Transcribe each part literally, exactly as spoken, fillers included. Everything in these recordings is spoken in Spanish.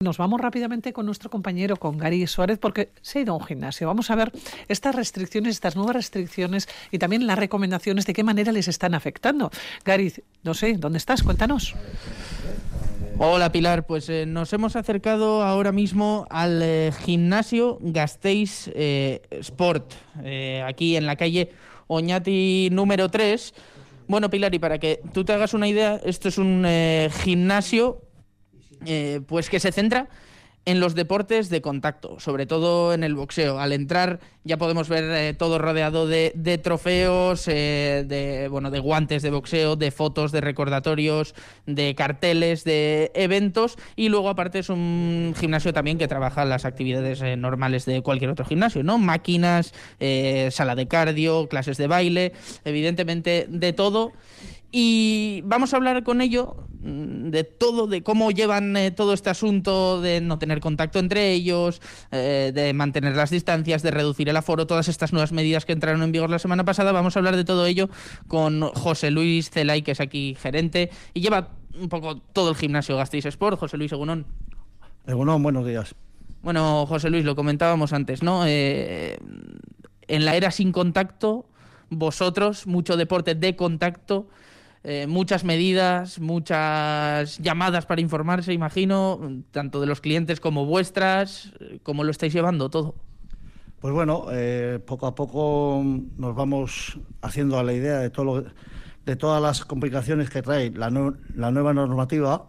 Nos vamos rápidamente con nuestro compañero, con Gary Suárez, porque se ha ido a un gimnasio. Vamos a ver estas restricciones, estas nuevas restricciones y también las recomendaciones, de qué manera les están afectando. Gary, no sé, ¿dónde estás? Cuéntanos. Hola Pilar, pues eh, nos hemos acercado ahora mismo al eh, gimnasio Gasteiz eh, Sport, eh, aquí en la calle Oñati número tres. Bueno Pilar, y para que tú te hagas una idea, esto es un eh, gimnasio eh, pues que se centra en los deportes de contacto, sobre todo en el boxeo. Al entrar ya podemos ver eh, todo rodeado de, de trofeos, eh, de, bueno, de guantes de boxeo, de fotos, de recordatorios, de carteles, de eventos, y luego aparte es un gimnasio también que trabaja las actividades eh, normales de cualquier otro gimnasio, ¿no? Máquinas, eh, sala de cardio, clases de baile, evidentemente de todo. Y vamos a hablar con ello de todo, de cómo llevan eh, todo este asunto de no tener contacto entre ellos, eh, de mantener las distancias, de reducir el aforo, todas estas nuevas medidas que entraron en vigor la semana pasada. Vamos a hablar de todo ello con José Luis Zelay, que es aquí gerente y lleva un poco todo el gimnasio Gasteiz Sport. José Luis, egunon. Egunon, buenos días. Bueno, José Luis, lo comentábamos antes, ¿no? Eh, en la era sin contacto, vosotros, mucho deporte de contacto, Eh, muchas medidas, muchas llamadas para informarse, imagino, tanto de los clientes como vuestras. ¿Cómo lo estáis llevando todo? Pues bueno, eh, poco a poco nos vamos haciendo a la idea de todo lo, de todas las complicaciones que trae la, nu- la nueva normativa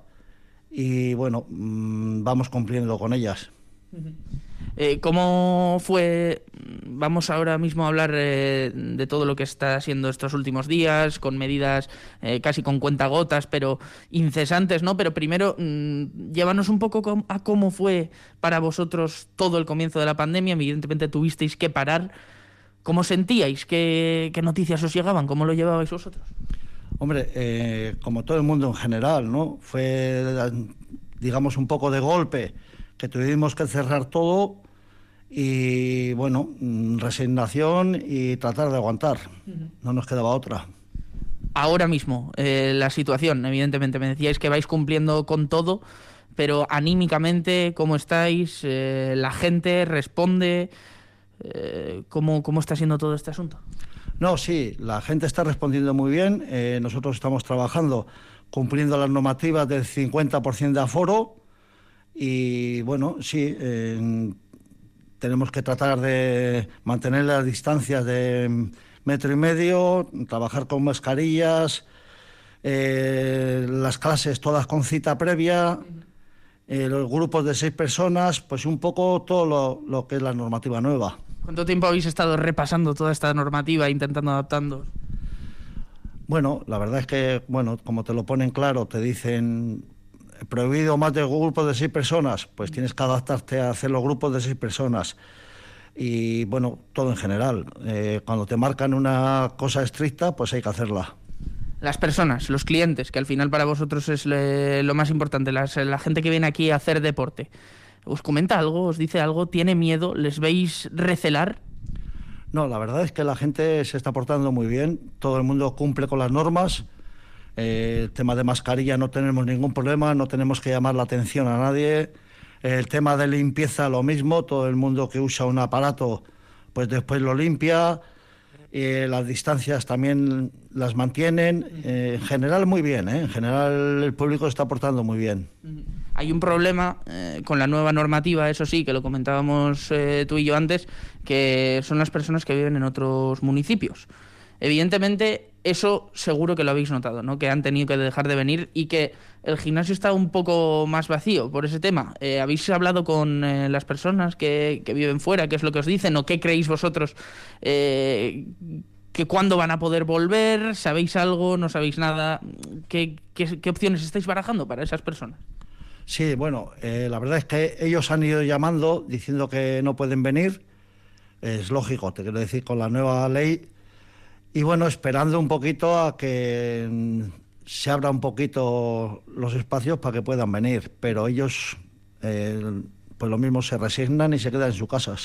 y bueno, mmm, vamos cumpliendo con ellas. Uh-huh. Eh, ¿Cómo fue? Vamos ahora mismo a hablar eh, de todo lo que está siendo estos últimos días, con medidas eh, casi con cuentagotas, pero incesantes, ¿no? Pero primero, mmm, llévanos un poco com- a cómo fue para vosotros todo el comienzo de la pandemia. Evidentemente tuvisteis que parar. ¿Cómo sentíais? ¿Qué, qué noticias os llegaban? ¿Cómo lo llevabais vosotros? Hombre, eh, como todo el mundo en general, ¿no? Fue, digamos, un poco de golpe, que tuvimos que cerrar todo y, bueno, resignación y tratar de aguantar. Uh-huh. No nos quedaba otra. Ahora mismo, eh, la situación, evidentemente, me decíais que vais cumpliendo con todo, pero anímicamente, ¿cómo estáis? Eh, ¿La gente responde? Eh, ¿cómo, ¿Cómo está siendo todo este asunto? No, sí, la gente está respondiendo muy bien. Eh, nosotros estamos trabajando cumpliendo las normativas del cincuenta por ciento de aforo. Y bueno, sí, eh, tenemos que tratar de mantener las distancias de metro y medio, trabajar con mascarillas, eh, las clases todas con cita previa, eh, los grupos de seis personas, pues un poco todo lo, lo que es la normativa nueva. ¿Cuánto tiempo habéis estado repasando toda esta normativa, intentando adaptando? Bueno, la verdad es que, bueno, como te lo ponen claro, te dicen prohibido más de grupos de seis personas, pues tienes que adaptarte a hacer los grupos de seis personas. Y bueno, todo en general. Eh, cuando te marcan una cosa estricta, pues hay que hacerla. Las personas, los clientes, que al final para vosotros es le, lo más importante, las, la gente que viene aquí a hacer deporte, ¿os comenta algo? ¿Os dice algo? ¿Tiene miedo? ¿Les veis recelar? No, la verdad es que la gente se está portando muy bien, todo el mundo cumple con las normas. Eh, el tema de mascarilla no tenemos ningún problema, no tenemos que llamar la atención a nadie. Eh, el tema de limpieza lo mismo, todo el mundo que usa un aparato pues después lo limpia. Eh, las distancias también las mantienen. Eh, en general muy bien, ¿eh? En general el público está portando muy bien. Hay un problema eh, con la nueva normativa, eso sí, que lo comentábamos eh, tú y yo antes, que son las personas que viven en otros municipios. Evidentemente, eso seguro que lo habéis notado, ¿no? Que han tenido que dejar de venir y que el gimnasio está un poco más vacío por ese tema. Eh, ¿Habéis hablado con eh, las personas que, que viven fuera? ¿Qué es lo que os dicen? ¿O qué creéis vosotros? Eh, ¿que cuándo van a poder volver? ¿Sabéis algo? ¿No sabéis nada? ¿Qué, qué, qué opciones estáis barajando para esas personas? Sí, bueno, eh, la verdad es que ellos han ido llamando diciendo que no pueden venir. Es lógico, te quiero decir, con la nueva ley. Y bueno, esperando un poquito a que se abra un poquito los espacios para que puedan venir, pero ellos eh, pues lo mismo se resignan y se quedan en sus casas.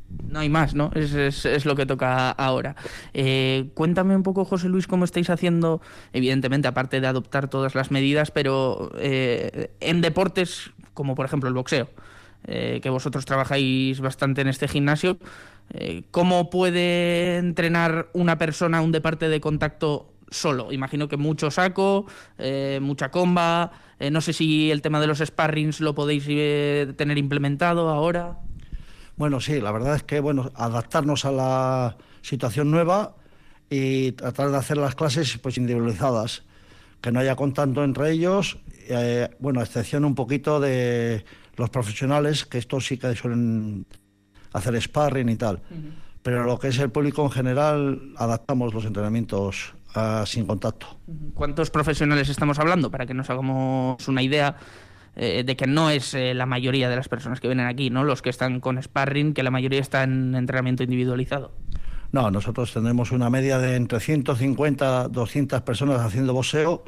No hay más, ¿no? Es, es, es lo que toca ahora. Eh, cuéntame un poco, José Luis, cómo estáis haciendo, evidentemente, aparte de adoptar todas las medidas, pero eh, en deportes como, por ejemplo, el boxeo, eh, que vosotros trabajáis bastante en este gimnasio, eh, ¿cómo puede entrenar una persona un deporte de contacto solo? Imagino que mucho saco, eh, mucha comba, eh, no sé si el tema de los sparrings lo podéis eh, tener implementado ahora. Bueno, sí, la verdad es que, bueno, adaptarnos a la situación nueva y tratar de hacer las clases pues individualizadas, que no haya contacto entre ellos, eh, bueno, a excepción un poquito de los profesionales, que estos sí que suelen hacer sparring y tal, uh-huh. Pero lo que es el público en general, adaptamos los entrenamientos uh, sin contacto. ¿Cuántos profesionales estamos hablando? Para que nos hagamos una idea eh, de que no es eh, la mayoría de las personas que vienen aquí, ¿no? Los que están con sparring, que la mayoría está en entrenamiento individualizado. No, nosotros tenemos una media de entre ciento cincuenta, doscientas personas haciendo boxeo,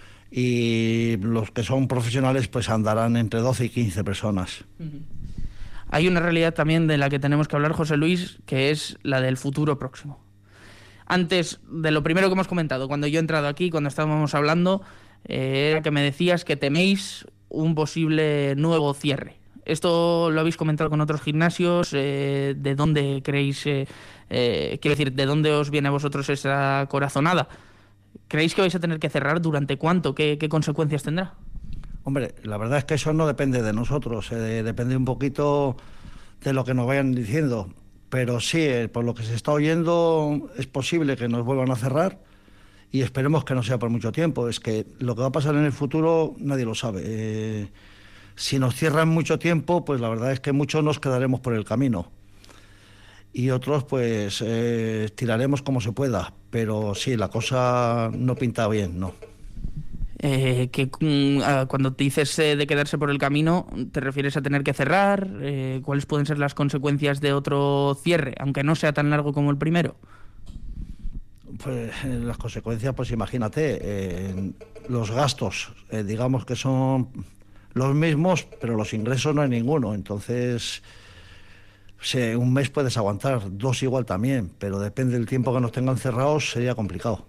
y los que son profesionales pues andarán entre doce y quince personas. Uh-huh. Hay una realidad también de la que tenemos que hablar, José Luis, que es la del futuro próximo. Antes de lo primero que hemos comentado, cuando yo he entrado aquí, cuando estábamos hablando, eh, era que me decías que teméis un posible nuevo cierre. ¿Esto lo habéis comentado con otros gimnasios? Eh, ¿De dónde creéis, eh, eh, quiero decir, de dónde os viene a vosotros esa corazonada? ¿Creéis que vais a tener que cerrar? ¿Durante cuánto? ¿Qué, qué consecuencias tendrá? Hombre, la verdad es que eso no depende de nosotros, eh, depende un poquito de lo que nos vayan diciendo. Pero sí, eh, por lo que se está oyendo, es posible que nos vuelvan a cerrar y esperemos que no sea por mucho tiempo. Es que lo que va a pasar en el futuro nadie lo sabe. Eh, si nos cierran mucho tiempo, pues la verdad es que muchos nos quedaremos por el camino. Y otros pues eh, tiraremos como se pueda, pero sí, la cosa no pinta bien, ¿no? Eh, que uh, cuando te dices eh, de quedarse por el camino, ¿te refieres a tener que cerrar? Eh, ¿Cuáles pueden ser las consecuencias de otro cierre, aunque no sea tan largo como el primero? Pues eh, las consecuencias, pues imagínate, eh, los gastos, eh, digamos que son los mismos, pero los ingresos no hay ninguno, entonces... Sí, un mes puedes aguantar, dos igual también, pero depende del tiempo que nos tengan cerrados, sería complicado.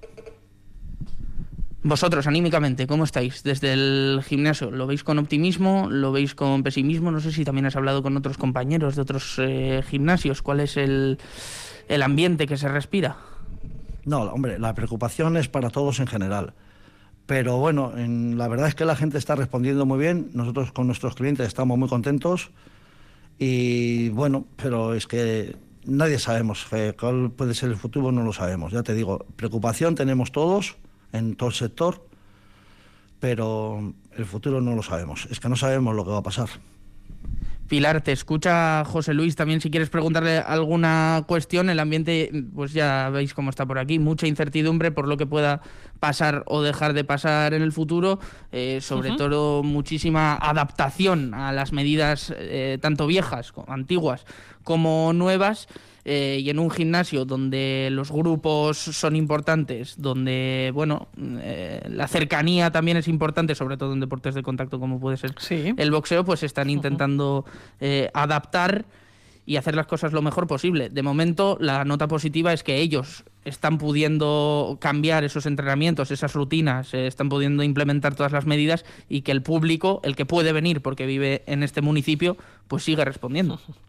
Vosotros, anímicamente, ¿cómo estáis desde el gimnasio? ¿Lo veis con optimismo? ¿Lo veis con pesimismo? No sé si también has hablado con otros compañeros de otros eh, gimnasios. ¿Cuál es el, el ambiente que se respira? No, hombre, la preocupación es para todos en general. Pero bueno, en, la verdad es que la gente está respondiendo muy bien. Nosotros con nuestros clientes estamos muy contentos. Y bueno, pero es que nadie sabemos eh, cuál puede ser el futuro, no lo sabemos. Ya te digo, preocupación tenemos todos en todo el sector, pero el futuro no lo sabemos. Es que no sabemos lo que va a pasar. Pilar, te escucha José Luis también. Si quieres preguntarle alguna cuestión, el ambiente, pues ya veis cómo está por aquí. Mucha incertidumbre por lo que pueda pasar o dejar de pasar en el futuro. Eh, sobre uh-huh. todo, muchísima adaptación a las medidas eh, tanto viejas, antiguas, como nuevas. Eh, y en un gimnasio donde los grupos son importantes, donde, bueno, eh, la cercanía también es importante, sobre todo en deportes de contacto como puede ser sí. el boxeo, pues están intentando eh, adaptar y hacer las cosas lo mejor posible. De momento, la nota positiva es que ellos están pudiendo cambiar esos entrenamientos, esas rutinas, eh, están pudiendo implementar todas las medidas y que el público, el que puede venir porque vive en este municipio, pues sigue respondiendo.